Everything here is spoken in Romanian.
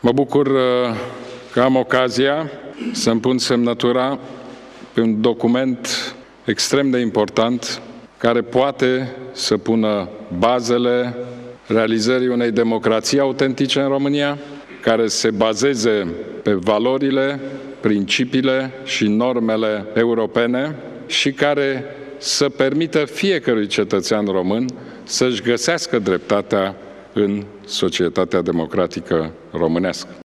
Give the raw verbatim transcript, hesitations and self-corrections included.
Mă bucur că am ocazia să-mi pun semnătura pe un document extrem de important care poate să pună bazele realizării unei democrații autentice în România, care se bazeze pe valorile, principiile și normele europene și care să permită fiecărui cetățean român să-și găsească dreptatea în societatea democratică românească.